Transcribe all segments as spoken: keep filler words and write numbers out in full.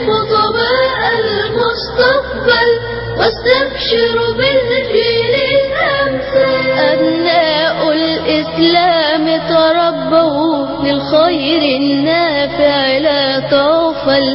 خطباء المستقبل واستبشروا بالجيل الأمثل. أبناء الإسلام تربوا للخير النافع لا طوفل.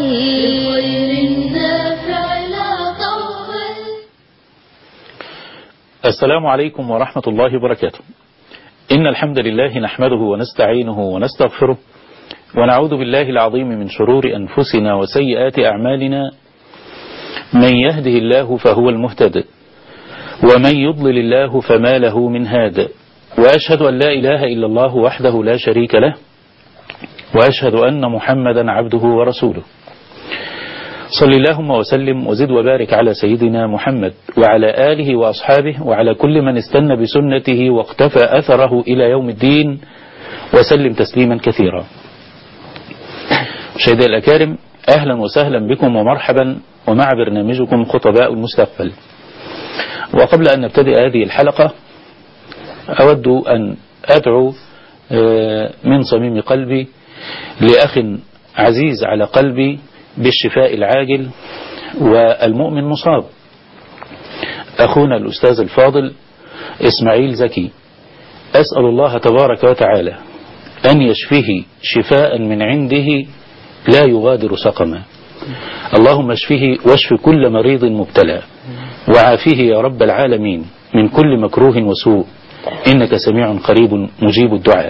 السلام عليكم ورحمة الله وبركاته. إن الحمد لله نحمده ونستعينه ونستغفره ونعوذ بالله العظيم من شرور أنفسنا وسيئات أعمالنا. من يهده الله فهو المهتد ومن يضلل الله فما له من هاد، وأشهد أن لا إله إلا الله وحده لا شريك له، وأشهد أن محمدا عبده ورسوله. صل اللهم وسلم وزد وبارك على سيدنا محمد وعلى آله وأصحابه وعلى كل من استنى بسنته واقتفى أثره إلى يوم الدين وسلم تسليما كثيرا. مشاهدي الأكارم، أهلا وسهلا بكم ومرحبا ومع برنامجكم خطباء المستقبل. وقبل أن نبتدئ هذه الحلقة أود أن أدعو من صميم قلبي لأخ عزيز على قلبي بالشفاء العاجل والمؤمن مصاب، أخونا الأستاذ الفاضل إسماعيل زكي. أسأل الله تبارك وتعالى أن يشفيه شفاء من عنده لا يغادر سقما. اللهم اشفه واشف كل مريض مبتلى وعافيه يا رب العالمين من كل مكروه وسوء، إنك سميع قريب مجيب الدعاء.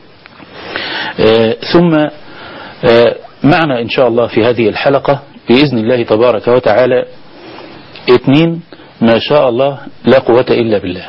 آه ثم آه معنا إن شاء الله في هذه الحلقة بإذن الله تبارك وتعالى اثنين ما شاء الله لا قوة إلا بالله.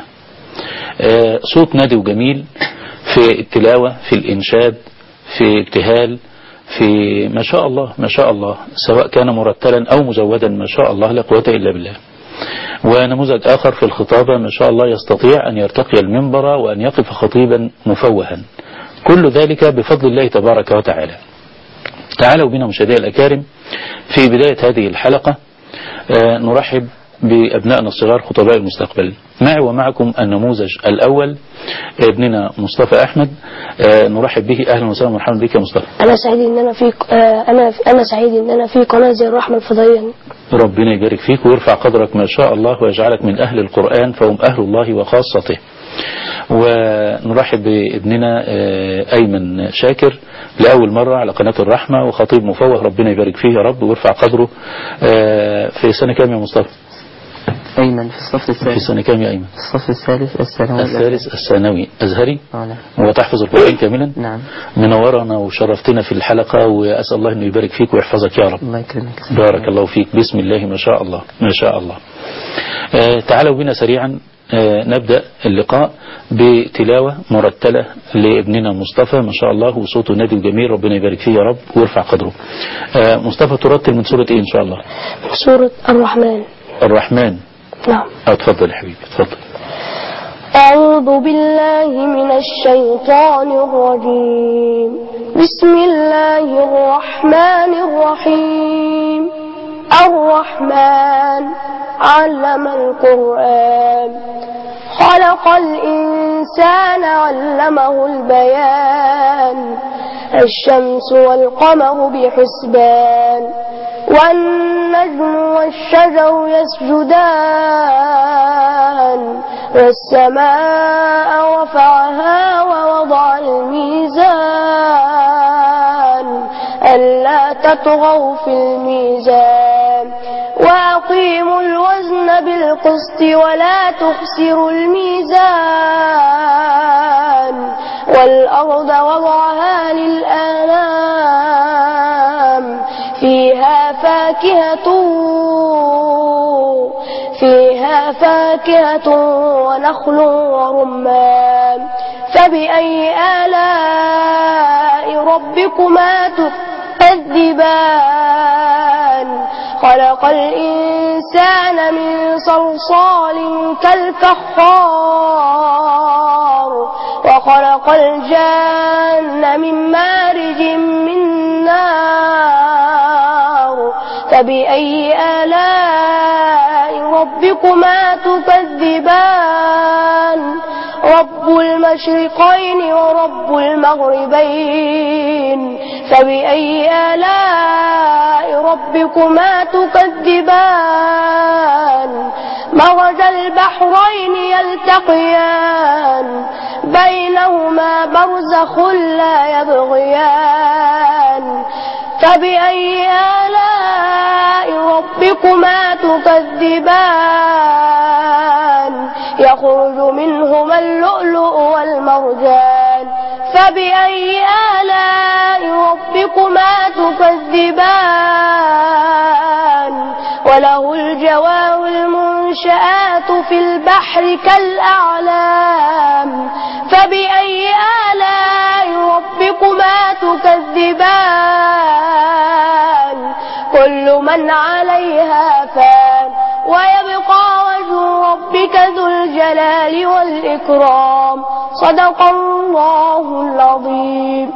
آه صوت نادي وجميل في التلاوة، في الإنشاد، في ابتهال، في ما شاء الله ما شاء الله، سواء كان مرتلا أو مزودا ما شاء الله لا قوة إلا بالله. ونموذج آخر في الخطابة ما شاء الله يستطيع أن يرتقي المنبر وأن يقف خطيبا مفوها، كل ذلك بفضل الله تبارك وتعالى. تعالوا بنا مشاهدي الأكارم في بداية هذه الحلقة آه نرحب بأبنائنا الصغار خطباء المستقبل. معي ومعكم النموذج الأول ابننا مصطفى أحمد. آه نرحب به. أهلا وسهلا ومرحبا بك يا مصطفى. أنا سعيد إن أنا في آه أنا أنا سعيد إن أنا في قناة زي الرحمة الفضائية. ربنا يبارك فيك ويرفع قدرك ما شاء الله ويجعلك من أهل القرآن فهم أهل الله وخاصته. ونرحب بابننا آه أيمن شاكر لأول مرة على قناة الرحمة وخطيب مفوه، ربنا يبارك فيه يا رب ويرفع قدره. آه في سنة كام يا مصطفى؟ أيمن في الصف الثالث. في سنة كام يا أيمن؟ الصف الثالث الثانوي. الثالث الثانوي أزهري. نعم. وتحفظ القرآن كاملا. نعم. منورنا وشرفتنا في الحلقة، وأسأل الله أنه يبارك فيك ويحفظك يا رب. الله يكرمك. بارك الله فيك. بسم الله ما شاء الله ما شاء الله. آه تعالوا بنا سريعا آه نبدأ اللقاء بتلاوة مرتلة لابننا مصطفى ما شاء الله، وصوته نادي وجميل، ربنا يبارك فيه يا رب ويرفع قدره. آه مصطفى ترتل من سورة ايه ان شاء الله؟ سورة الرحمن. الرحمن. نعم. اتفضل يا حبيبي اتفضل. أعوذ بالله من الشيطان الرجيم. بسم الله الرحمن الرحيم. الرحمن علم القرآن خلق الإنسان علمه البيان. الشمس والقمر بحسبان والنجم والشجر يسجدان والسماء رفعها ووضع الميزان ألا تطغوا في الميزان وأقيموا الوزن بالقسط ولا تخسروا الميزان والأرض وضعها للأنام فيها فاكهة فيها فاكهة ونخل ورمان فبأي آلاء ربكما تكذبان خلق الإنسان من صلصال كالفخار وخلق الجن من مارج من نار فبأي آلاء ربكما تكذبان رب المشرقين ورب المغربين فبأي آلاء ربكما تكذبان مرج البحرين يلتقيان بينهما برزخ لا يبغيان فبأي آلاء ربكما تكذبان يخرج منهما اللؤلؤ والمرجان فبأي آلاء ربكما تكذبان وله الجوار المنشآت في البحر كالأعلام فبأي آلاء ربكما تكذبان كل من عليها فان ويبقى وجه ربك ذو الجلال والإكرام صدق الله العظيم.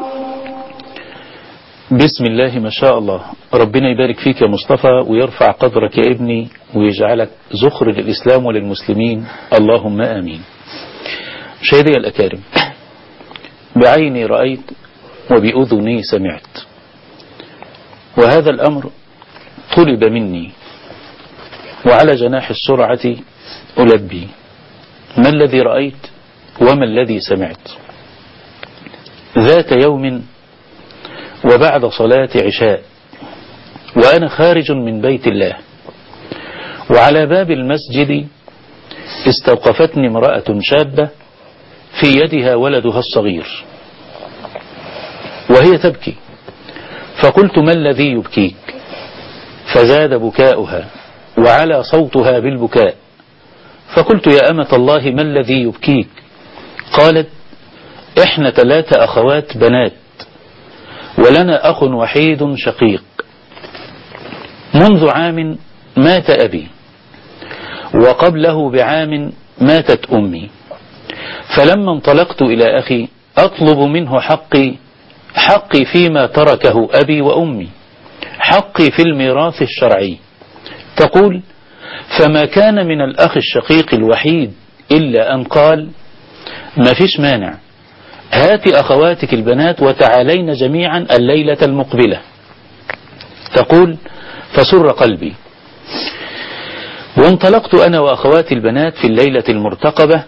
بسم الله ما شاء الله. ربنا يبارك فيك يا مصطفى ويرفع قدرك يا ابني ويجعلك ذخر للإسلام وللمسلمين، اللهم آمين. مشاهدي الأكارم، بعيني رأيت وبأذني سمعت، وهذا الأمر طلب مني وعلى جناح السرعة ألبي. ما الذي رأيت وما الذي سمعت؟ ذات يوم وبعد صلاة عشاء وأنا خارج من بيت الله، وعلى باب المسجد استوقفتني امرأة شابة في يدها ولدها الصغير وهي تبكي، فقلت: ما الذي يبكيك؟ فزاد بكاؤها وعلى صوتها بالبكاء، فقلت: يا أمة الله ما الذي يبكيك؟ قالت: إحنا ثلاث أخوات بنات ولنا أخ وحيد شقيق، منذ عام مات أبي وقبله بعام ماتت أمي، فلما انطلقت إلى أخي أطلب منه حقي حقي فيما تركه أبي وأمي، حقي في الميراث الشرعي. تقول: فما كان من الأخ الشقيق الوحيد إلا أن قال: ما فيش مانع، هات أخواتك البنات وتعالين جميعا الليلة المقبلة. تقول: فسر قلبي، وانطلقت أنا وأخواتي البنات في الليلة المرتقبة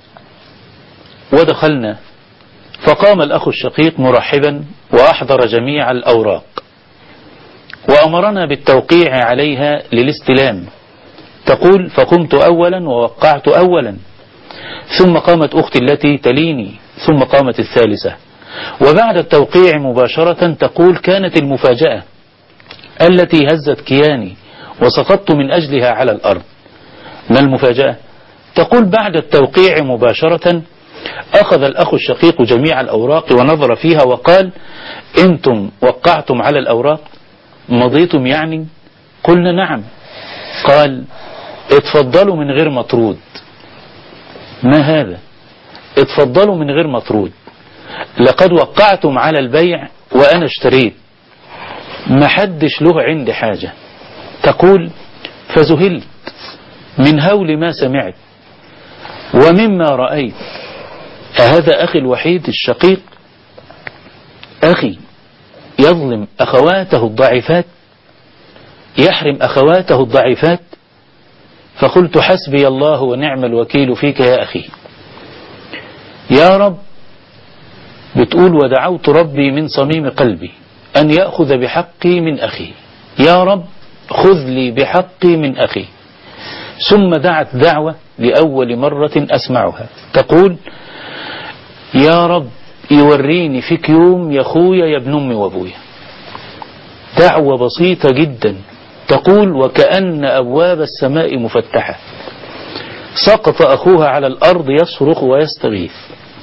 ودخلنا، فقام الأخ الشقيق مرحبا وأحضر جميع الأوراق وأمرنا بالتوقيع عليها للاستلام. تقول: فقمت أولا ووقعت أولا، ثم قامت أختي التي تليني، ثم قامت الثالثة، وبعد التوقيع مباشرة تقول: كانت المفاجأة التي هزت كياني وسقطت من أجلها على الأرض. ما المفاجأة؟ تقول: بعد التوقيع مباشرة أخذ الأخ الشقيق جميع الأوراق ونظر فيها وقال: أنتم وقعتم على الأوراق؟ مضيتم يعني؟ قلنا: نعم. قال: اتفضلوا من غير مطرود. ما هذا؟ اتفضلوا من غير مطرود، لقد وقعتم على البيع وأنا اشتريت، ما حدش له عندي حاجة. تقول: فذهلت من هول ما سمعت ومما رأيت. أهذا أخي الوحيد الشقيق؟ أخي يظلم أخواته الضعيفات، يحرم أخواته الضعيفات؟ فقلت: حسبي الله ونعم الوكيل فيك يا أخي. يا رب، بتقول: ودعوت ربي من صميم قلبي أن يأخذ بحقي من أخي، يا رب خذ لي بحقي من أخي. ثم دعت دعوة لأول مرة أسمعها، تقول: يا رب يوريني فيك يوم يا أخويا يا ابن أمي وأبويا. دعوة بسيطة جدا. تقول: وكأن أبواب السماء مفتحة. سقط أخوها على الأرض يصرخ ويستغيث،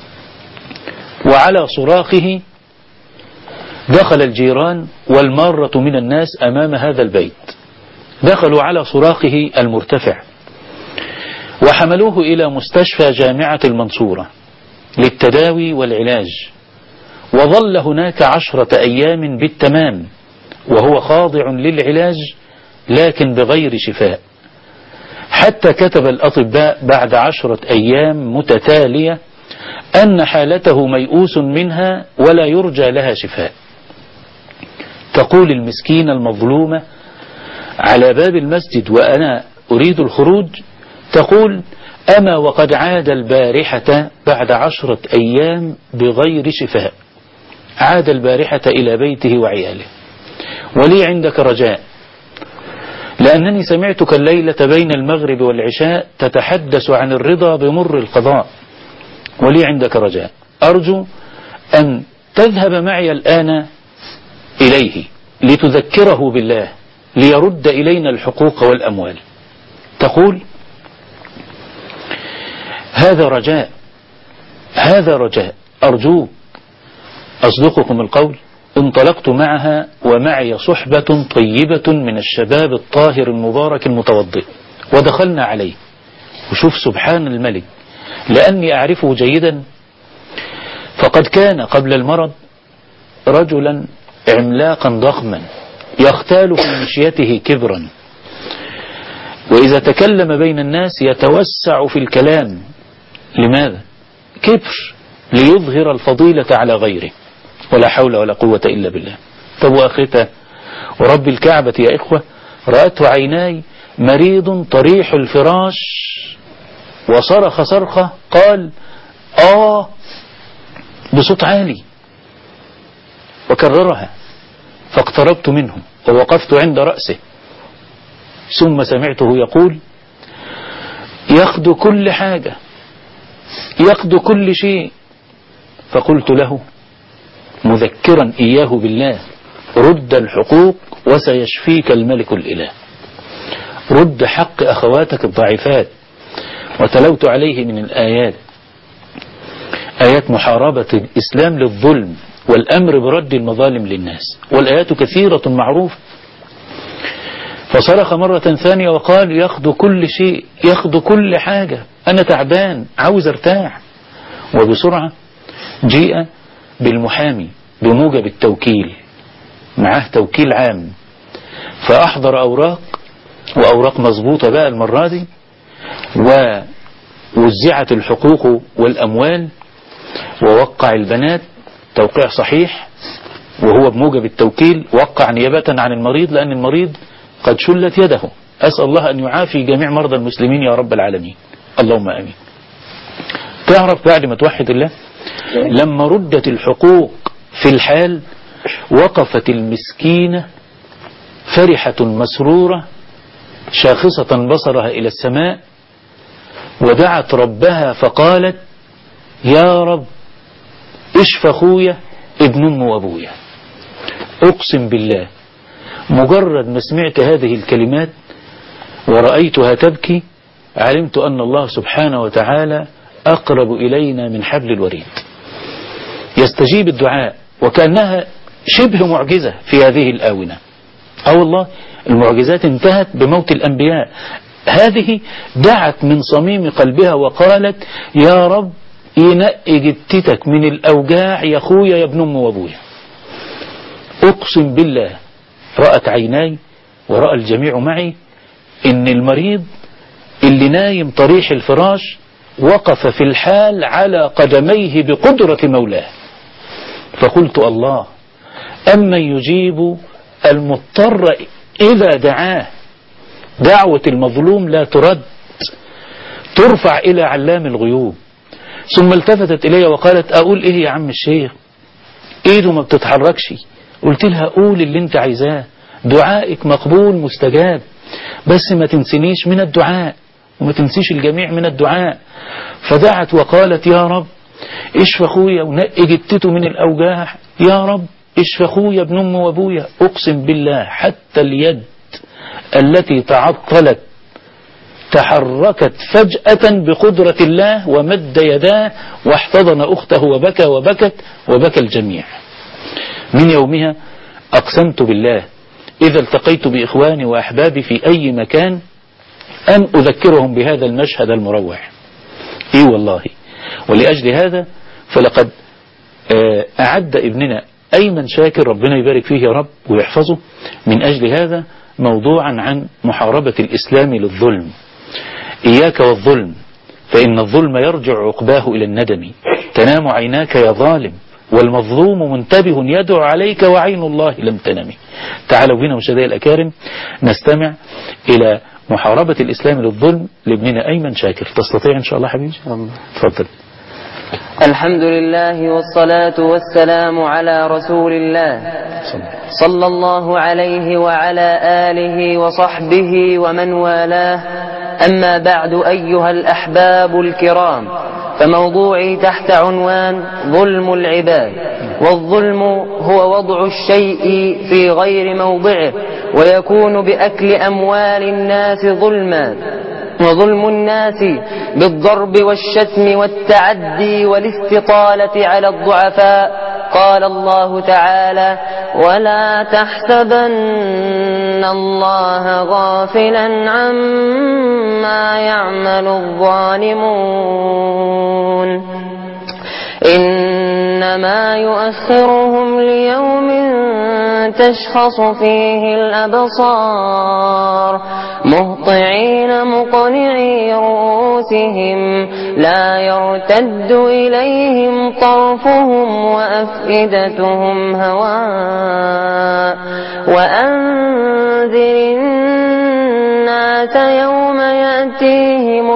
وعلى صراخه دخل الجيران والمارة من الناس أمام هذا البيت، دخلوا على صراخه المرتفع وحملوه إلى مستشفى جامعة المنصورة للتداوي والعلاج، وظل هناك عشرة أيام بالتمام وهو خاضع للعلاج لكن بغير شفاء، حتى كتب الأطباء بعد عشرة أيام متتالية أن حالته ميؤوس منها ولا يرجى لها شفاء. تقول المسكينة المظلومة على باب المسجد وأنا أريد الخروج، تقول: أما وقد عاد البارحة بعد عشرة أيام بغير شفاء، عاد البارحة إلى بيته وعياله، ولي عندك رجاء، لأنني سمعتك الليلة بين المغرب والعشاء تتحدث عن الرضا بمر القضاء، ولي عندك رجاء، أرجو أن تذهب معي الآن إليه لتذكره بالله ليرد إلينا الحقوق والأموال. تقول: هذا رجاء، هذا رجاء، أرجوك. أصدقكم القول، انطلقت معها ومعي صحبة طيبة من الشباب الطاهر المبارك المتوضئ، ودخلنا عليه. وشوف سبحان الملك، لأني أعرفه جيدا، فقد كان قبل المرض رجلا عملاقا ضخما يختال في مشيته كبرا، وإذا تكلم بين الناس يتوسع في الكلام. لماذا؟ كبر، ليظهر الفضيلة على غيره، ولا حول ولا قوة إلا بالله. طب وآخرته ورب الكعبة يا إخوة، رأته عيناي مريض طريح الفراش، وصرخ صرخة، قال: آه، بصوت عالي، وكررها. فاقتربت منه ووقفت عند رأسه، ثم سمعته يقول: ياخد كل حاجة، ياخد كل شيء. فقلت له مذكرا إياه بالله: رد الحقوق وسيشفيك الملك الإله، رد حق أخواتك الضعيفات. وتلوت عليه من الآيات، آيات محاربة الإسلام للظلم والأمر برد المظالم للناس، والآيات كثيرة معروفة. فصرخ مرة ثانية وقال: ياخد كل شيء، ياخد كل حاجة، أنا تعبان عاوز ارتاح. وبسرعة جيء بالمحامي بموجب التوكيل، معاه توكيل عام، فأحضر أوراق، وأوراق مظبوطة بقى المرة دي، ووزعت الحقوق والأموال، ووقع البنات توقيع صحيح، وهو بموجب التوكيل وقع نيابة عن المريض، لأن المريض قد شلت يده. أسأل الله أن يعافي جميع مرضى المسلمين يا رب العالمين، اللهم آمين. تعرف بعد ما توحد الله، لما ردت الحقوق في الحال، وقفت المسكينة فرحة مسرورة شاخصة بصرها إلى السماء، ودعت ربها فقالت: يا رب اشف أخويا ابن أم وأبويا. أقسم بالله مجرد ما سمعت هذه الكلمات ورأيتها تبكي، علمت أن الله سبحانه وتعالى أقرب إلينا من حبل الوريد، يستجيب الدعاء، وكأنها شبه معجزة في هذه الآونة. أو والله المعجزات انتهت بموت الأنبياء، هذه دعت من صميم قلبها وقالت: يا رب ينقي جتتك من الأوجاع يا أخويا يا ابن أم وأبويا. أقسم بالله رأت عيناي ورأى الجميع معي إن المريض اللي نايم طريح الفراش وقف في الحال على قدميه بقدرة مولاه. فقلت: الله، أما يجيب المضطر إذا دعاه، دعوة المظلوم لا ترد، ترفع إلى علام الغيوب. ثم التفتت إلي وقالت: أقول إيه يا عم الشيخ، إيده ما بتتحركش. قلت لها: قول اللي انت عايزاه، دعائك مقبول مستجاب، بس ما تنسنيش من الدعاء، وما تنسيش الجميع من الدعاء. فدعت وقالت: يا رب اشف اخويا ونقي جتته من الأوجاع، يا رب اشف اخويا ابن أم وأبويا. أقسم بالله حتى اليد التي تعطلت تحركت فجأة بقدرة الله، ومد يداه واحتضن أخته وبكى وبكت وبكى الجميع. من يومها أقسمت بالله إذا التقيت بإخواني وأحبابي في أي مكان أن أذكرهم بهذا المشهد المروع. إيه والله. ولأجل هذا فلقد أعد ابننا أيمن شاكر، ربنا يبارك فيه يا رب ويحفظه، من أجل هذا موضوعا عن محاربة الإسلام للظلم. إياك والظلم، فإن الظلم يرجع عقباه إلى الندم. تنام عيناك يا ظالم والمظلوم منتبه يدعو عليك وعين الله لم تنمي. تعالوا بنا مشاهدي الأكارم نستمع إلى محاربة الإسلام للظلم لابننا أيمن شاكر. تستطيع إن شاء الله حبيبي؟ تفضل. الحمد لله والصلاة والسلام على رسول الله صلى الله عليه وعلى آله وصحبه ومن والاه. أما بعد أيها الأحباب الكرام، فموضوعي تحت عنوان ظلم العباد. والظلم هو وضع الشيء في غير موضعه، ويكون بأكل أموال الناس ظلما، وظلم الناس بالضرب والشتم والتعدي والاستطالة على الضعفاء. قال الله تعالى: ولا تحسبن الله غافلا عما يعمل الظالمون، إنما يؤخرهم ليوم تشخص فيه الأبصار مهطعين مقنعي رؤوسهم لا يرتد إليهم طرفهم وأفئدتهم هواء. وأنذر الناس يوم يأتيهم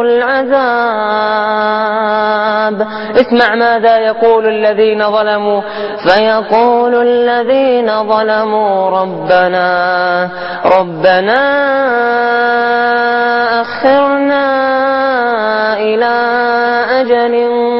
العذاب. اسمع ماذا يقول الذين ظلموا، فيقول الذين ظلموا ربنا ربنا أخرنا إلى أجل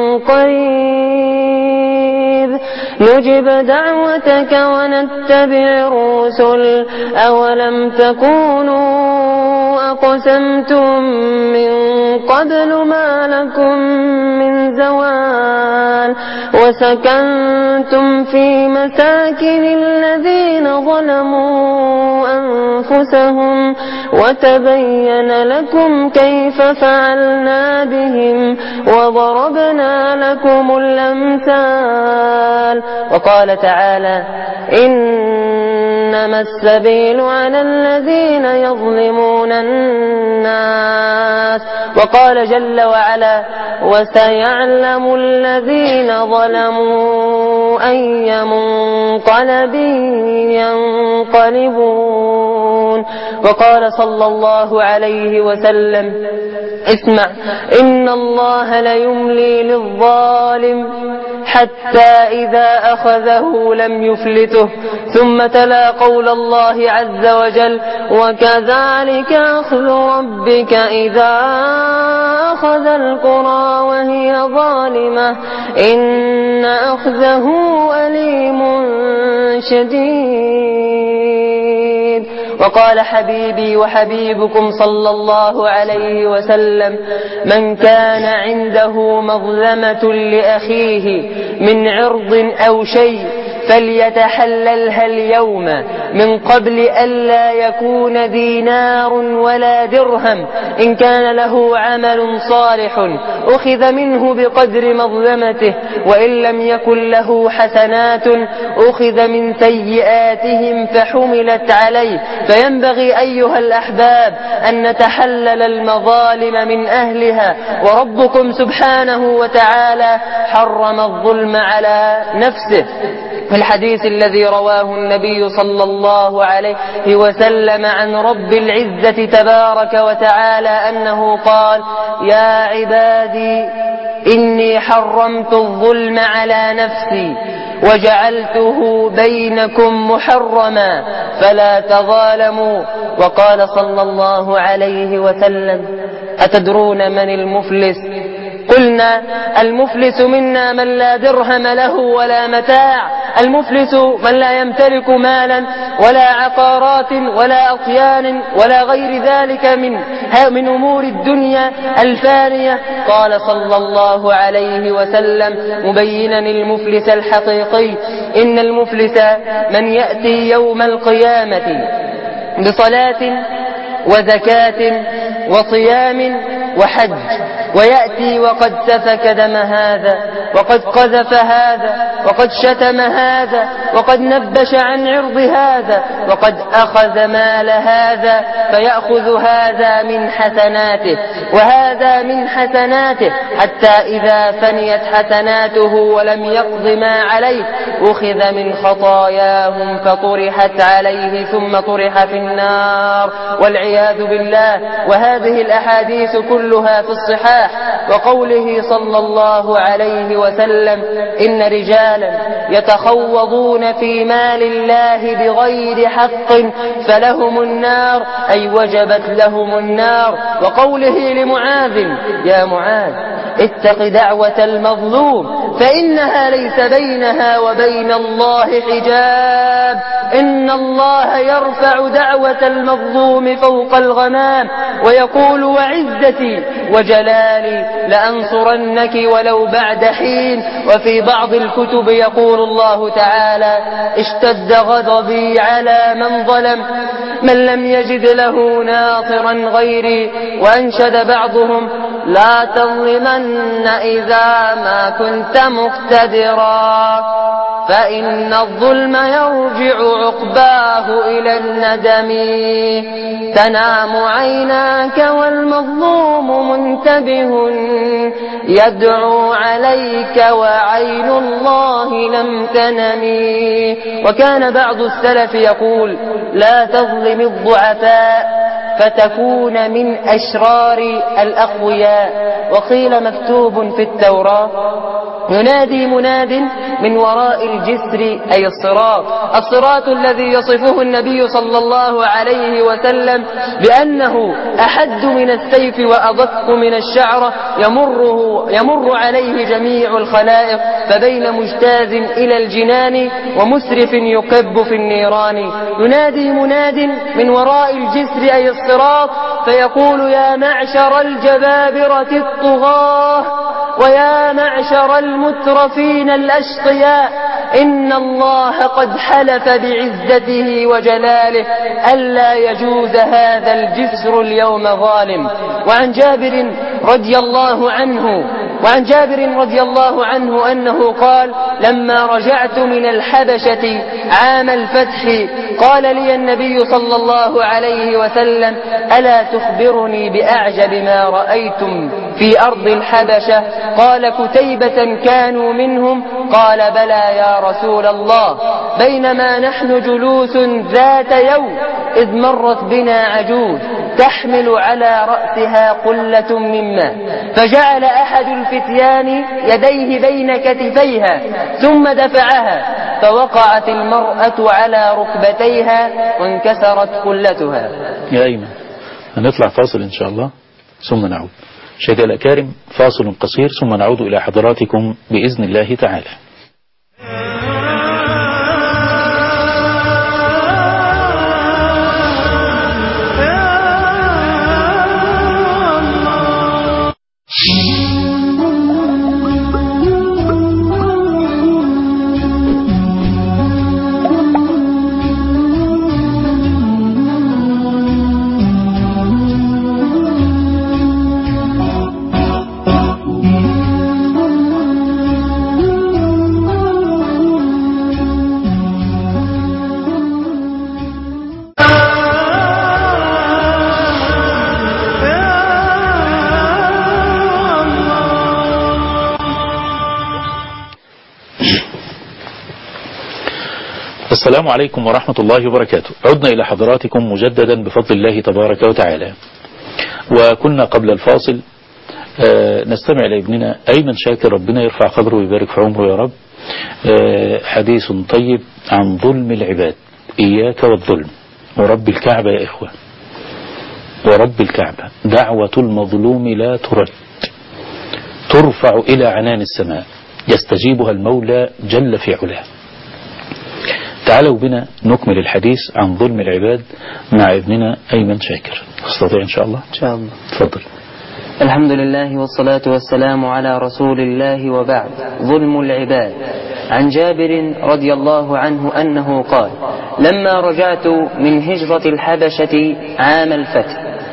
قريب نجب دعوتك ونتبع الرسل أولم تكونوا أقسمتم من قبل ما لكم من زوال وسكنتم في مساكن الذين ظلموا أنفسهم وتبين لكم كيف فعلنا بهم وضربنا لكم الأمثال. وقال تعالى: إنما السبيل على الذين يظلمون الناس. وقال جل وعلا: وسيعلم الذين ظلموا أي منقلب ينقلبون. وقال صلى الله عليه وسلم: اسمع، إن الله ليملي للظالم حتى إذا أخذه لم يفلته. ثم تلا قول الله عز وجل: وكذلك أخذ ربك إذا أخذ القرى وهي ظالمة إن أخذه أليم شديد. وقال حبيبي وحبيبكم صلى الله عليه وسلم: من كان عنده مظلمة لأخيه من عرض أو شيء فليتحللها اليوم من قبل ألا يكون دينار ولا درهم. إن كان له عمل صالح أخذ منه بقدر مظلمته، وإن لم يكن له حسنات أخذ من سيئاتهم فحملت عليه. فينبغي أيها الأحباب أن نتحلل المظالم من أهلها. وربكم سبحانه وتعالى حرم الظلم على نفسه في الحديث الذي رواه النبي صلى الله عليه وسلم عن رب العزة تبارك وتعالى أنه قال: يا عبادي إني حرمت الظلم على نفسي وجعلته بينكم محرما فلا تظالموا. وقال صلى الله عليه وسلم: أتدرون من المفلس؟ قلنا: المفلس منا من لا درهم له ولا متاع. المفلس من لا يمتلك مالا ولا عقارات ولا أطيان ولا غير ذلك من من أمور الدنيا الفانية. قال صلى الله عليه وسلم مبينا المفلس الحقيقي: إن المفلس من يأتي يوم القيامة بصلاة وزكاة وصيام وحج ويأتي وقد سفك دم هذا وقد قذف هذا وقد شتم هذا وقد نبش عن عرض هذا وقد أخذ مال هذا، فيأخذ هذا من حسناته وهذا من حسناته، حتى إذا فنيت حسناته ولم يقض ما عليه أخذ من خطاياهم فطرحت عليه ثم طرح في النار والعياذ بالله. وهذه الأحاديث كلها في الصحاح. وقوله صلى الله عليه وسلم: إن رجالا يتخوضون في مال الله بغير حق فلهم النار، أي وجبت لهم النار. وقوله لمعاذ: يا معاذ اتق دعوة المظلوم فإنها ليس بينها وبين الله حجاب، إن الله يرفع دعوة المظلوم فوق الغمام ويقول: وعزتي وجلالي لأنصرنك ولو بعد حين. وفي بعض الكتب يقول الله تعالى: اشتد غضبي على من ظلم من لم يجد له ناصرا غيري. وأنشد بعضهم: لا تظلمن إذا ما كنت مقتدرا، فإن الظلم يرجع عقباه إلى الندم. تنام عيناك والمظلوم منتبه يدعو عليك وعين الله لم تنم. وكان بعض السلف يقول: لا تظلم الضعفاء فتكون من أشرار الأقوياء. وقيل مكتوب في التوراة: ينادي مناد من وراء الجسر، أي الصراط، الصراط الذي يصفه النبي صلى الله عليه وسلم بأنه أحد من السيف وأدق من الشعرة، يمره يمر عليه جميع الخلائق، فبين مجتاز إلى الجنان ومسرف يكب في النيران. ينادي مناد من وراء الجسر، أي الصراط، فيقول: يا معشر الجبابرة الطغاة ويا معشر المترفين الأشقياء، إن الله قد حلف بعزته وجلاله ألا يجوز هذا الجسر اليوم ظالم. وعن جابر رضي الله عنه وعن جابر رضي الله عنه أنه قال: لما رجعت من الحبشة عام الفتح قال لي النبي صلى الله عليه وسلم: ألا تخبرني بأعجب ما رأيتم في أرض الحبشة؟ قال: كتيبة كانوا منهم. قال: بلى يا رسول الله. بينما نحن جلوس ذات يوم إذ مرت بنا عجوز تحمل على رأسها قلة من ماء، فجعل أحد الفتيان يديه بين كتفيها ثم دفعها، فوقعت المرأة على ركبتيها وانكسرت قلتها. يا أيمن، هنطلع فاصل إن شاء الله ثم نعود. شهداء الأكارم، فاصل قصير ثم نعود إلى حضراتكم بإذن الله تعالى. السلام عليكم ورحمة الله وبركاته. عدنا إلى حضراتكم مجددا بفضل الله تبارك وتعالى. وكنا قبل الفاصل نستمع لابننا أيمن شاكر، ربنا يرفع قدره ويبارك في عمره يا رب، حديث طيب عن ظلم العباد. إياك والظلم، ورب الكعبة يا إخوة، ورب الكعبة دعوة المظلوم لا ترد، ترفع إلى عنان السماء، يستجيبها المولى جل في علاه. تعالوا بنا نكمل الحديث عن ظلم العباد مع ابننا أيمن شاكر. تستطيع إن شاء الله؟ إن شاء الله. تفضل. الحمد لله والصلاة والسلام على رسول الله، وبعد. ظلم العباد. عن جابر رضي الله عنه أنه قال: لما رجعت من هجرة الحبشة عام الفتح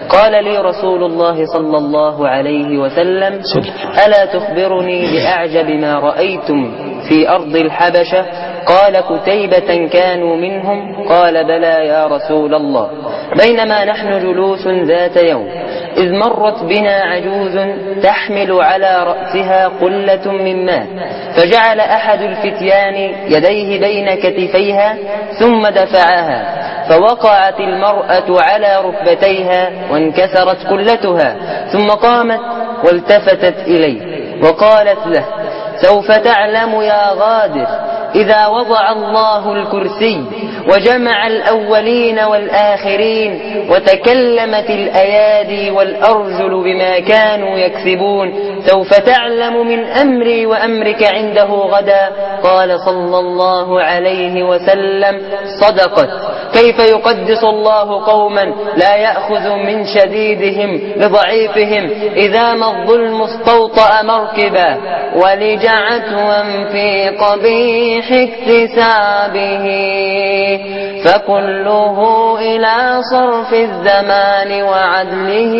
قال لي رسول الله صلى الله عليه وسلم ألا تخبرني بأعجب ما رأيتم في أرض الحبشة؟ قال كتيبة كانوا منهم؟ قال بلى يا رسول الله. بينما نحن جلوس ذات يوم إذ مرت بنا عجوز تحمل على رأسها قلة من ماء، فجعل أحد الفتيان يديه بين كتفيها ثم دفعها، فوقعت المرأة على ركبتيها وانكسرت قلتها، ثم قامت والتفتت إليه وقالت له سوف تعلم يا غادر إذا وضع الله الكرسي وجمع الأولين والآخرين وتكلمت الأيادي والأرجل بما كانوا يكسبون سوف تعلم من أمري وأمرك عنده غدا. قال صلى الله عليه وسلم صدقت. كيف يقدس الله قوما لا يأخذ من شديدهم لضعيفهم إذا ما الظلم استوطأ مركبا ولجعتوا في قبيح اكتسابه، فكله إلى صرف الزمان وعدله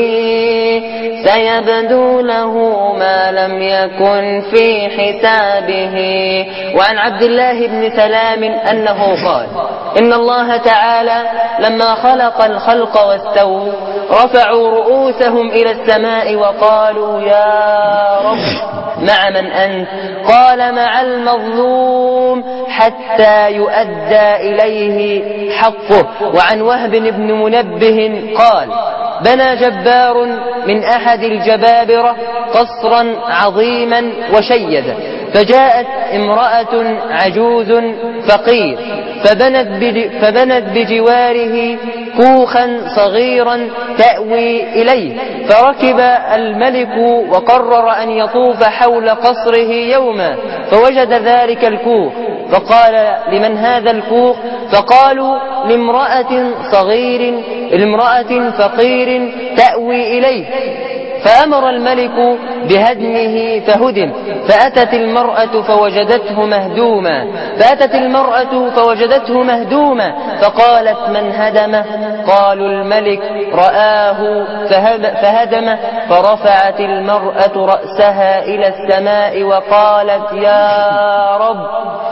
سيبدو له ما لم يكن في حسابه. وعن عبد الله بن سلام أنه قال إن الله تعالى لما خلق الخلق واستووا رفعوا رؤوسهم إلى السماء وقالوا يا رب مع من أنت؟ قال مع المظلوم حتى يؤدى إليه حقه. وعن وهب بن منبه قال بنى جبار من أحد الجبابرة قصرا عظيما وشيدا، فجاءت امرأة عجوز فقير فبنت, فبنت بجواره كوخا صغيرا تأوي إليه، فركب الملك وقرر أن يطوف حول قصره يوما فوجد ذلك الكوخ، فقال لمن هذا الكوخ؟ فقالوا لامرأة صغير لامرأة فقير تأوي إليه، فأمر الملك بهدمه فهدم. فأتت المرأة فوجدته مهدوما فأتت المرأة فوجدته مهدوما فقالت من هدمه؟ قالوا الملك رآه فهدمه. فرفعت المرأة رأسها إلى السماء وقالت يا رب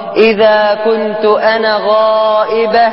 إذا كنت أنا غائبة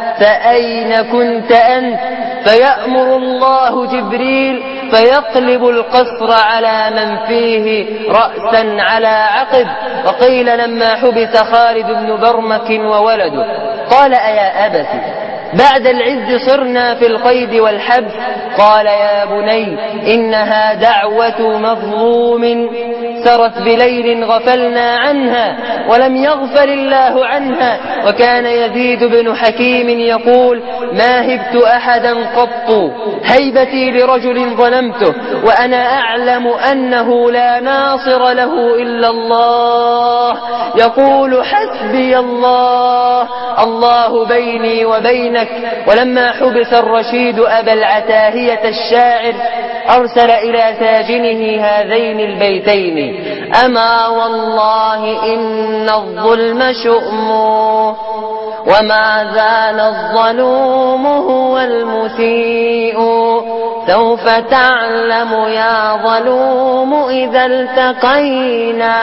فأين كنت أنت؟ فيأمر الله جبريل فيقلب القصر على من فيه رأسا على عقب. وقيل لما حبس خالد بن برمك وولده قال أيا أبت بعد العز صرنا في القيد والحبس؟ قال يا بني إنها دعوة مظلوم سرت بليل غفلنا عنها ولم يغفل الله عنها. وكان يزيد بن حكيم يقول ما هبت أحدا قط هيبتي لرجل ظلمته وأنا أعلم أنه لا ناصر له إلا الله، يقول حسبي الله الله بيني وبينك. ولما حبس الرشيد أبا العتاهية الشاعر أرسل إلى ساجنه هذين البيتين أما والله إن الظلم شؤم وما زال الظلوم هو المسيء، سوف تعلم يا ظلوم إذا التقينا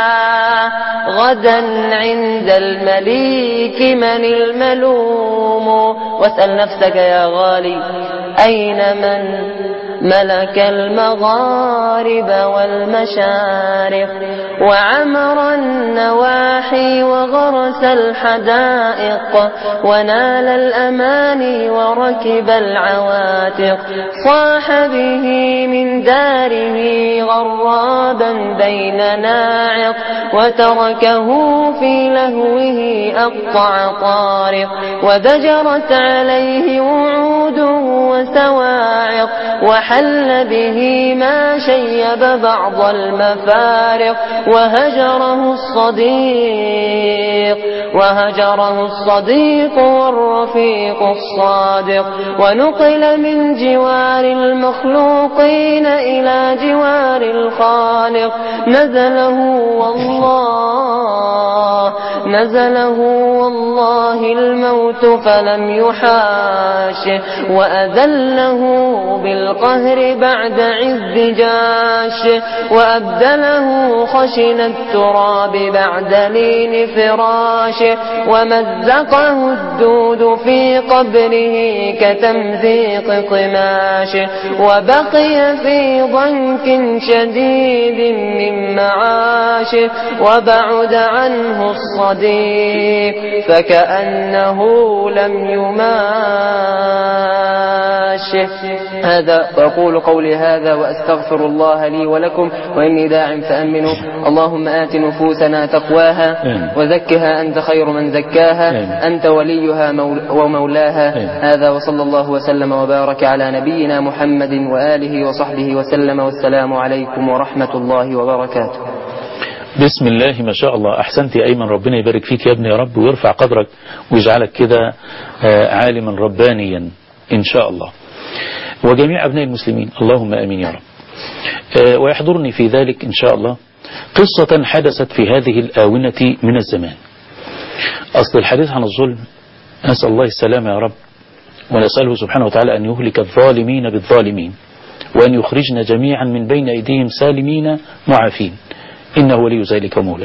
غدا عند المليك من الملوم. واسأل نفسك يا غالي أين من ملك المغارب والمشارق وعمر النواحي وغرس الحدائق ونال الأماني وركب العواتق، صاح به من داره غرابا بين ناعق وتركه في لهوه أقطع طارق، وزجرت عليه وعود وسواعق وحل به ما شيب بعض المفارق، وهجره الصديق وهجره الصديق والرفيق الصادق، ونقل من جوار المخلوقين إلى جوار الخالق، نزله والله نزله والله الموت فلم يحاشه، وأن وأذله بالقهر بعد عز جاش وأبدله خشن التراب بعد لين فراش ومزقه الدود في قبره كتمزيق قماش وبقي في ضنك شديد من معاش وبعد عنه الصديق فكأنه لم يماش. هذا وأقول قولي هذا وأستغفر الله لي ولكم وإني داع فأمنوا. اللهم آت نفوسنا تقواها وزكها أنت خير من زكاها أنت وليها ومولاها. هذا وصلى الله وسلم وبارك على نبينا محمد وآله وصحبه وسلم والسلام عليكم ورحمة الله وبركاته. بسم الله ما شاء الله. أحسنت يا أيمن، ربنا يبارك فيك يا ابني يا رب ويرفع قدرك ويجعلك كده عالما ربانيا إن شاء الله وجميع أبناء المسلمين اللهم آمين يا رب. ويحضرني في ذلك إن شاء الله قصة حدثت في هذه الآونة من الزمان. أصل الحديث عن الظلم نسأل الله السلامة يا رب ونسأله سبحانه وتعالى أن يهلك الظالمين بالظالمين وأن يخرجنا جميعا من بين أيديهم سالمين معافين إنه ولي ذلك ومولاه.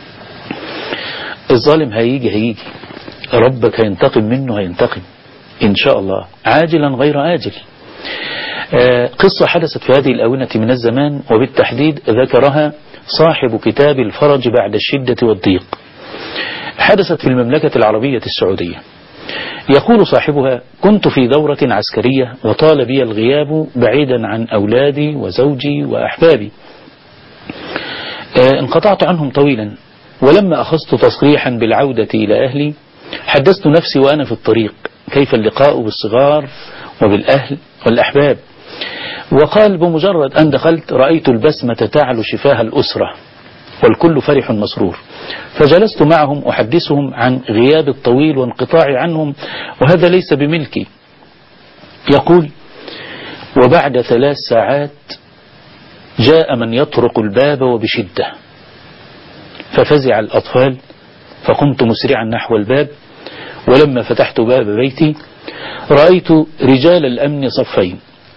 الظالم هيجي هيجي ربك هينتقم منه هينتقم إن شاء الله عاجلا غير آجل. آه قصة حدثت في هذه الآونة من الزمان وبالتحديد ذكرها صاحب كتاب الفرج بعد الشدة والضيق. حدثت في المملكة العربية السعودية. يقول صاحبها: كنت في دورة عسكرية وطال بي الغياب بعيدا عن أولادي وزوجي وأحبابي. آه انقطعت عنهم طويلا ولما أخذت تصريحا بالعودة إلى أهلي حدثت نفسي وأنا في الطريق كيف اللقاء بالصغار وبالأهل والأحباب. وقال: بمجرد أن دخلت رأيت البسمة تعلو شفاه الأسرة والكل فرح مسرور، فجلست معهم أحدثهم عن غياب الطويل وانقطاعي عنهم وهذا ليس بملكي. يقول: وبعد ثلاث ساعات جاء من يطرق الباب وبشدة ففزع الأطفال فقمت مسرعا نحو الباب ولما فتحت باب بيتي رأيت رجال الأمن صفين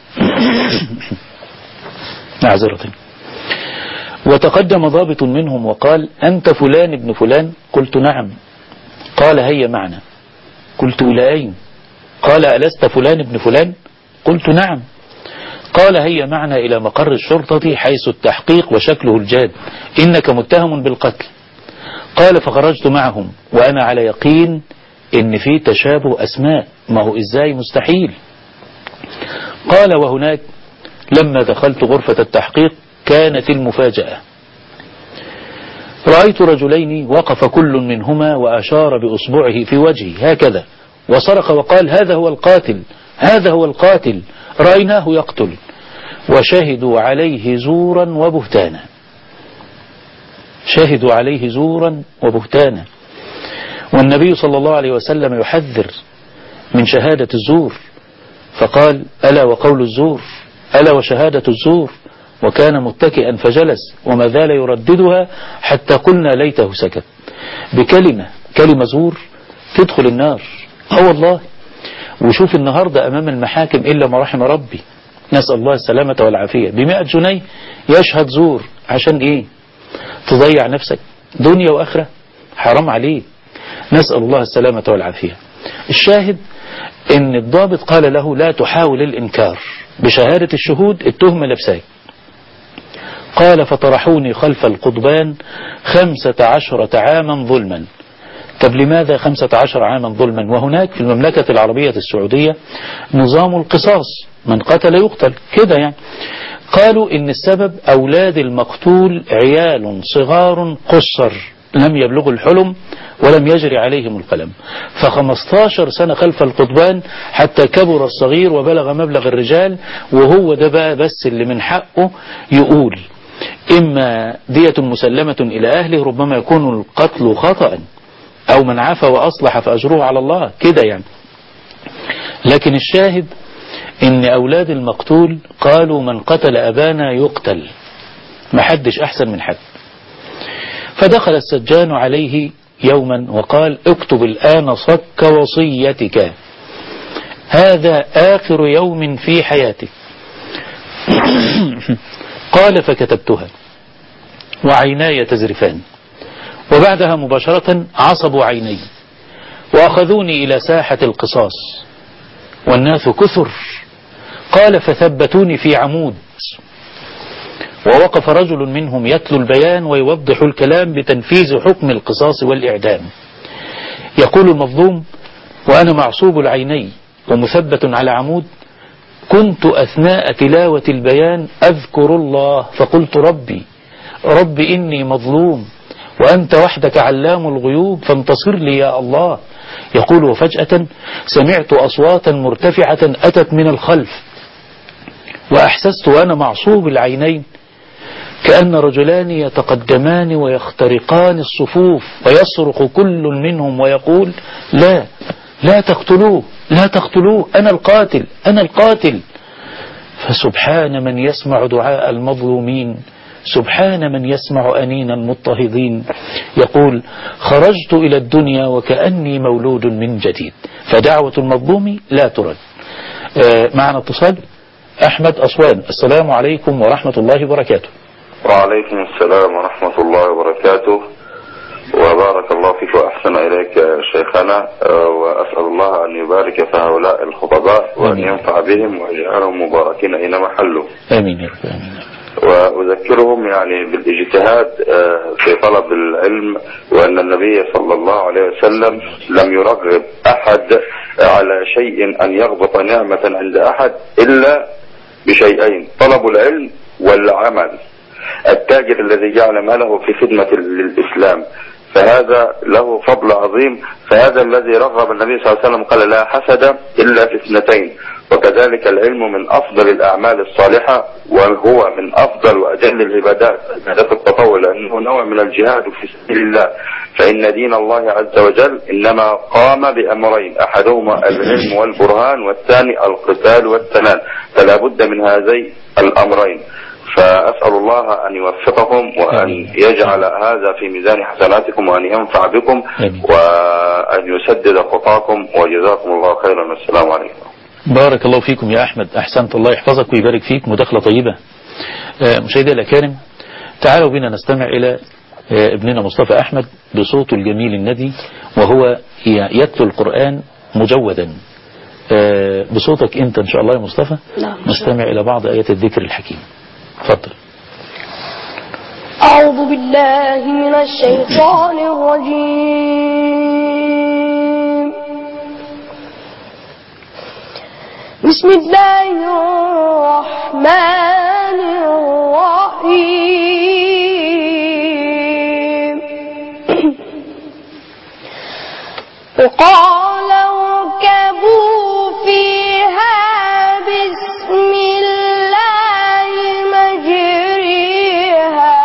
معذرة. وتقدم ضابط منهم وقال: أنت فلان ابن فلان؟ قلت: نعم. قال: هيا معنا. قلت: إلى أين؟ قال: ألست فلان ابن فلان؟ قلت: نعم. قال: هيا معنا إلى مقر الشرطة حيث التحقيق وشكله الجاد، إنك متهم بالقتل. قال: فخرجت معهم وأنا على يقين إن في تشابه أسماء، ما هو إزاي مستحيل. قال: وهناك لما دخلت غرفة التحقيق كانت المفاجأة. رأيت رجلين وقف كل منهما وأشار بأصبعه في وجهي هكذا وصرخ وقال: هذا هو القاتل، هذا هو القاتل، رأيناه يقتل. وشهدوا عليه زورا وبهتانا، شهدوا عليه زورا وبهتانا. والنبي صلى الله عليه وسلم يحذر من شهادة الزور فقال: ألا وقول الزور، ألا وشهادة الزور. وكان متكئا فجلس وما زال يرددها حتى قلنا ليته سكت. بكلمة كلمة زور تدخل النار. اه والله. وشوف النهاردة أمام المحاكم إلا ما رحم ربي، نسأل الله السلامة والعافية، بمئة جنيه يشهد زور. عشان إيه؟ تضيع نفسك دنيا وآخرة، حرام عليك، نسأل الله السلامة والعافية. الشاهد إن الضابط قال له: لا تحاول الإنكار، بشهادة الشهود التهمة لبساك. قال: فطرحوني خلف القضبان خمسة عشرة عاما ظلما. طب لماذا خمسة عشر عاما ظلما وهناك في المملكة العربية السعودية نظام القصاص، من قتل يقتل كده يعني. قالوا إن السبب أولاد المقتول عيال صغار قصر لم يبلغوا الحلم ولم يجري عليهم القلم، فخمستاشر سنة خلف القضبان حتى كبر الصغير وبلغ مبلغ الرجال. وهو ده بقى بس اللي من حقه يقول إما دية مسلمة إلى أهله، ربما يكون القتل خطأ، أو من عفى وأصلح فأجره على الله كده يعني. لكن الشاهد إن أولاد المقتول قالوا: من قتل أبانا يقتل، محدش أحسن من حد. فدخل السجان عليه يوما وقال: اكتب الآن صك وصيتك. هذا آخر يوم في حياتك. قال فكتبتها وعيناي تزرفان، وبعدها مباشرة عصبوا عيني وأخذوني إلى ساحة القصاص والناس كثر. قال فثبتوني في عمود، ووقف رجل منهم يتلو البيان ويوضح الكلام بتنفيذ حكم القصاص والإعدام. يقول المظلوم وأنا معصوب العيني ومثبت على عمود: كنت أثناء تلاوة البيان أذكر الله فقلت ربي ربي إني مظلوم وأنت وحدك علام الغيوب فانتصر لي يا الله. يقول وفجأة سمعت أصواتا مرتفعة أتت من الخلف، وأحسست وأنا معصوب العينين كأن رجلان يتقدمان ويخترقان الصفوف، ويصرخ كل منهم ويقول: لا لا تقتلوه لا تقتلوه أنا القاتل أنا القاتل. فسبحان من يسمع دعاء المظلومين، سبحان من يسمع أنين المضطهدين. يقول: خرجت إلى الدنيا وكأني مولود من جديد، فدعوة المظلوم لا ترد. آه معنا اتصال. أحمد أسوان، السلام عليكم ورحمة الله وبركاته. وعليكم السلام ورحمة الله وبركاته، وبارك الله فيك وأحسن إليك شيخنا، وأسأل الله أن يبارك في هؤلاء الخطباء وأن ينفع بهم ويجعلهم مباركين أينما حلوا. آمين يا رب. آمين. وأذكرهم يعني بالاجتهاد في طلب العلم، وأن النبي صلى الله عليه وسلم لم يرغب أحد على شيء أن يغبط نعمة عند أحد إلا بشيئين: طلب العلم والعمل. التاجر الذي جعل ماله في خدمة للإسلام فهذا له فضل عظيم، فهذا الذي رغب النبي صلى الله عليه وسلم قال: لا حسد إلا في اثنتين. وكذلك العلم من أفضل الأعمال الصالحة، وهو من أفضل وأجل العبادات، عبادات التطوع، لأنه نوع من الجهاد في سبيل الله. فإن دين الله عز وجل إنما قام بأمرين: أحدهما العلم والبرهان، والثاني القتال والسنان، فلا بد من هذين الأمرين. فأسأل الله أن يوفقهم وأن يجعل هذا في ميزان حسناتكم وأن ينفع بكم وأن يسدد خطاكم، وجزاكم الله خيرا. والسلام عليكم. بارك الله فيكم يا أحمد، أحسنت، الله يحفظك ويبارك فيك. مداخلة طيبة. مشاهدي الأكارم، تعالوا بنا نستمع إلى ابننا مصطفى أحمد بصوته الجميل الندي، وهو يتلو القرآن مجودا بصوتك أنت إن شاء الله يا مصطفى. نستمع إلى بعض آيات الذكر الحكيم. تفضل. أعوذ بالله من الشيطان الرجيم. بسم الله الرحمن الرحيم. وقال اركبوا فيها بسم الله مجريها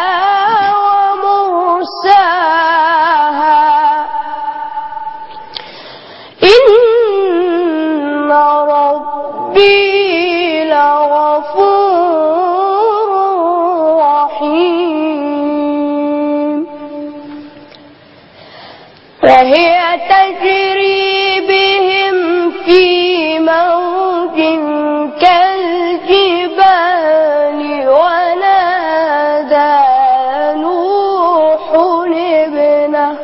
ومرساها إن ربي لغفور رحيم. وهي تجري بهم في موج كالجبال ونادى نوح ابنه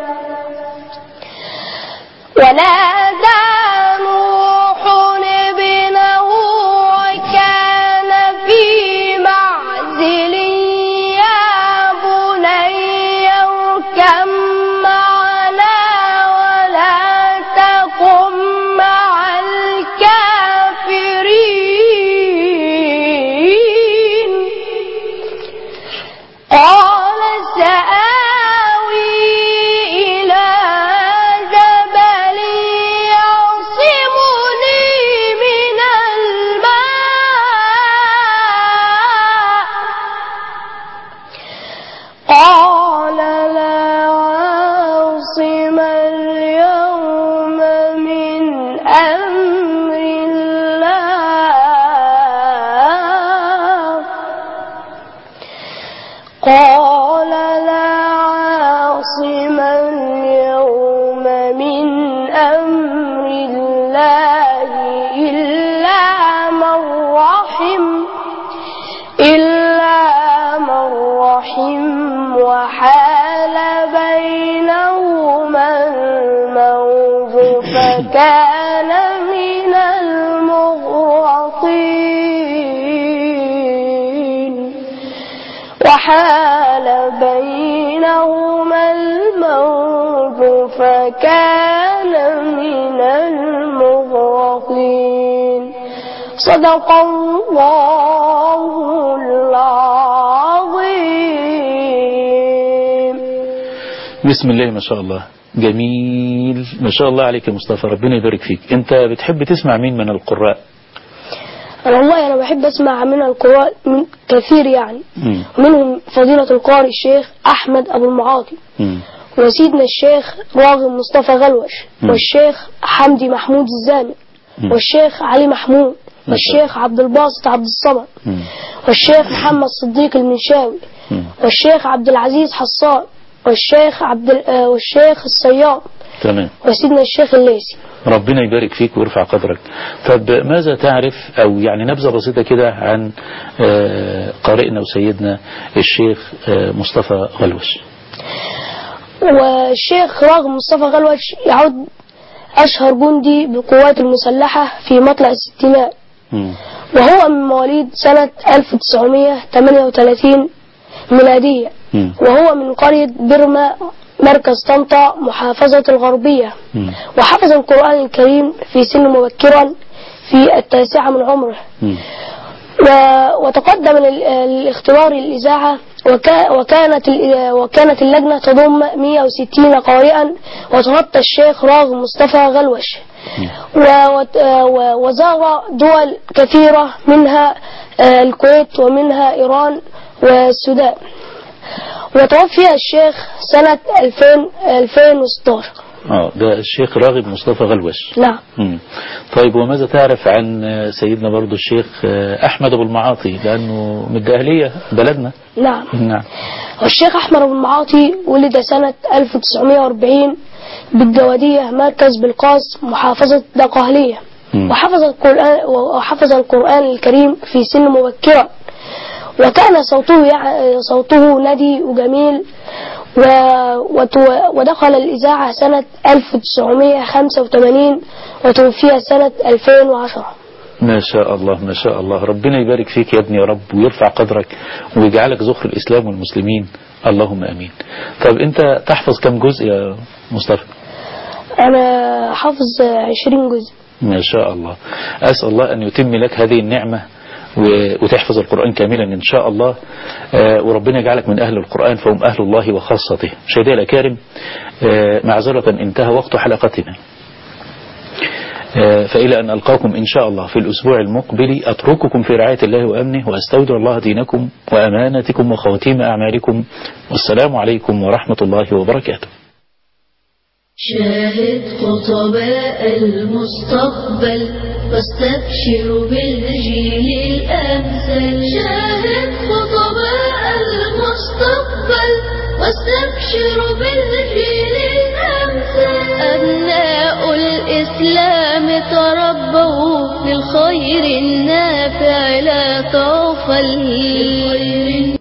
ونادى نوح ابنه وكان في معزل يا بني اركب معنا ولا فكان من المغرقين وحال بينهما الموج فكان من المغرقين صدق الله العظيم. بسم الله ما شاء الله، جميل ما شاء الله عليك يا مصطفى، ربنا يبارك فيك. انت بتحب تسمع مين من القراء؟ أنا والله أنا بحب أسمع من القراء من كثير يعني مم. منهم فضيلة القارئ الشيخ أحمد أبو المعاطي مم. وسيدنا الشيخ راغب مصطفى غلوش مم. والشيخ حمدي محمود الزامل مم. والشيخ علي محمود والشيخ عبد الباسط عبد الصمد مم. والشيخ محمد صديق المنشاوي مم. والشيخ عبد العزيز حصان والشيخ عبد ال- آه، والشيخ الصياد تمام، وسيدنا الشيخ الليثي. ربنا يبارك فيك ويرفع قدرك. طب ماذا تعرف أو يعني نبذة بسيطة كده عن آه، قارئنا وسيدنا الشيخ آه، مصطفى غلوش؟ والشيخ راغب مصطفى غلوش يعد أشهر جندي بالقوات المسلحة في مطلع الستينات، مم. وهو من مواليد سنة ألف وتسعمائة وثمانية وثلاثين ميلادية، مم. وهو من قرية برما مركز طنطا محافظة الغربية، مم. وحفظ القرآن الكريم في سن مبكرا في التاسعة من عمره، مم. و- وتقدم لل- للاختبار الإذاعة وكا- وكانت ال- وكانت اللجنة تضم مئة وستين قارئا، وتغطى الشيخ راغب مصطفى غلوش و- وت- و- وزار دول كثيرة منها آه، الكويت ومنها إيران والسودان، وتوفي الشيخ سنة ألفين ألفين وستاشر. اه ده الشيخ راغب مصطفى غلوش. نعم. مم. طيب وماذا تعرف عن آه، سيدنا برضو الشيخ آه، أحمد أبو المعاطي، لأنه من الدهلية بلدنا؟ نعم. نعم. والشيخ أحمد أبو المعاطي ولد سنة ألف وتسعمائة وأربعين بالجوادية مركز بلقاس محافظة دقهلية، مم. وحفظ القرآن وحفظ القرآن الكريم في سن مبكرة، وكان صوته يع- صوته ندي وجميل، و... وتو... ودخل الإذاعة سنة ألف وتسعمائة وخمسة وثمانين وتوفي سنة ألفين وعشرة. ما شاء الله ما شاء الله، ربنا يبارك فيك يا ابني يا رب ويرفع قدرك ويجعلك ذخر الإسلام والمسلمين، اللهم أمين. طب أنت تحفظ كم جزء يا مصطفى؟ أنا حافظ عشرين جزء. ما شاء الله، أسأل الله أن يتم لك هذه النعمة وتحفظ القرآن كاملا إن شاء الله، وربنا يجعلك من أهل القرآن فهم أهل الله وخاصته. مشاهدينا الأكارم، معذرة انتهى وقت حلقتنا، فإلى أن ألقاكم إن شاء الله في الأسبوع المقبل أترككم في رعاية الله وأمنه، وأستودع الله دينكم وأمانتكم وخواتيم أعمالكم، والسلام عليكم ورحمة الله وبركاته. شاهد خطباء المستقبل واستبشر بالجيل الأمثل. شاهد خطباء المستقبل واستبشر بالجيل الأمثل. أبناء الإسلام تربوا للخير النافع لا طوفا.